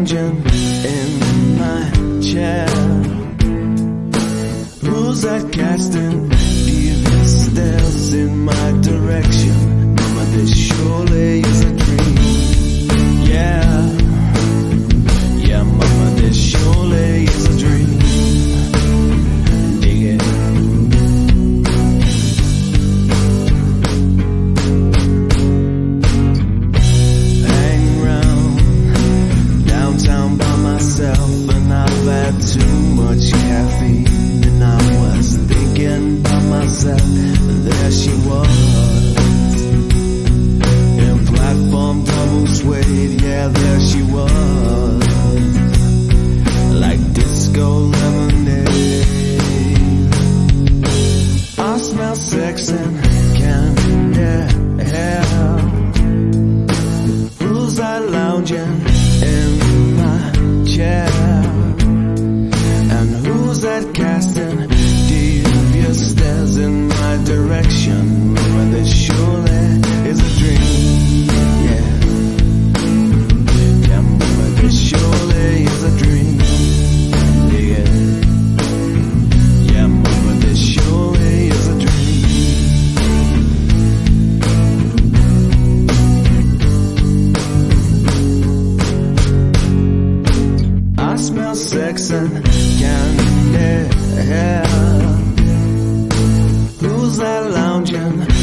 lounging in my chair? Who's that casting devious stares in my direction? Mama, this surely is a dream. Yeah, yeah, mama, this surely is a dream. Dig it. Hang around downtown by myself, and I've had too much caffeine, and I was thinking by myself, and there she was, in platform double suede, yeah, there she was, like disco lemonade. I smell sex and candy, yeah. Who's that lounging in my chair? And who's that casting devious stares in my direction? When this surely is a dream. Yeah, yeah, but this surely is a dream. Yeah, yeah, but this surely is a dream. I smell sex and candy, yeah. Who's that lounging